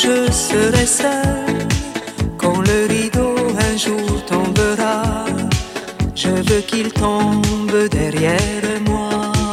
je serai seul, quand le rideau un jour tombera, je veux qu'il tombe derrière moi.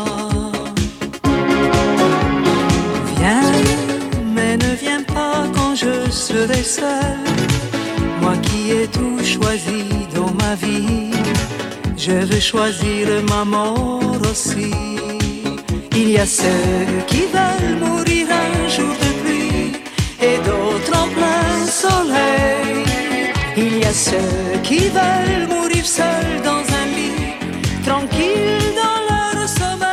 Viens, mais ne viens pas quand je serai seul, moi qui ai tout choisi dans ma vie, je veux choisir ma mort aussi. Il y a ceux qui veulent mourir un jour de pluie et d'autres en plein soleil. Il y a ceux qui veulent mourir seuls dans un lit, tranquilles dans leur sommeil.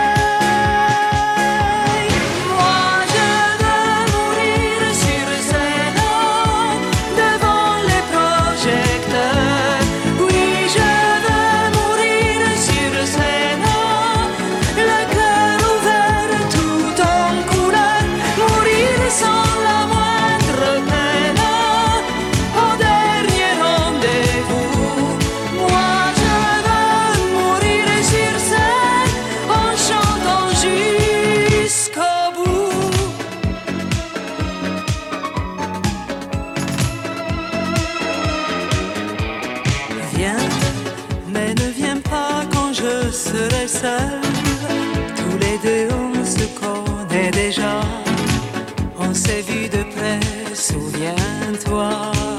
Moi je veux mourir sur scène, devant les projecteurs. Oui, je veux mourir sur scène, le cœur ouvert tout en couleur, mourir sans la moindre peine, au dernier rendez-vous. Moi je veux mourir sur scène, en chantant jusqu'au bout. Viens, mais ne viens pas quand je serai seul, tous les deux on se connaît déjà, on s'est vu de près, souviens-toi.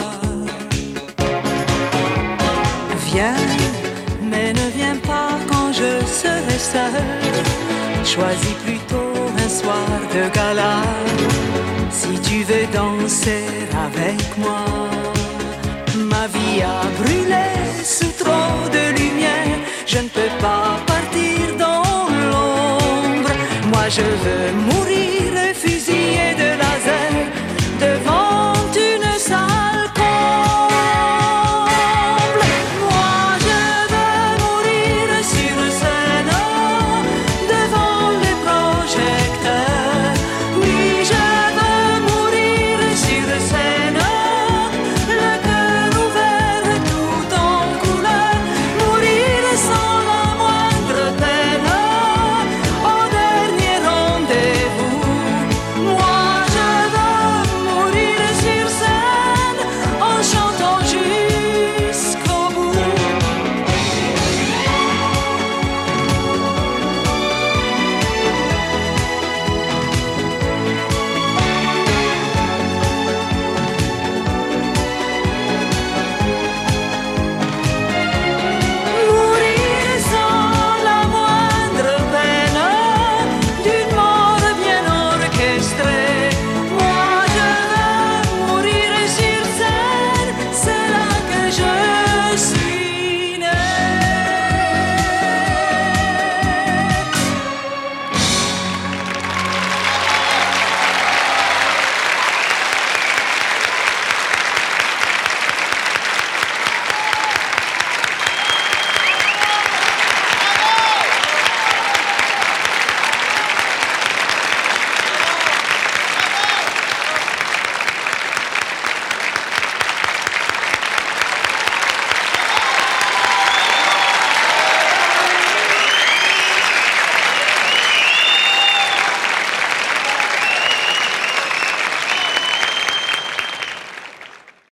Viens, mais ne viens pas quand je serai seul, choisis plutôt un soir de gala, si tu veux danser avec moi. Ma vie a brûlé sous trop de lumière, je ne peux pas partir dans l'ombre. Moi je veux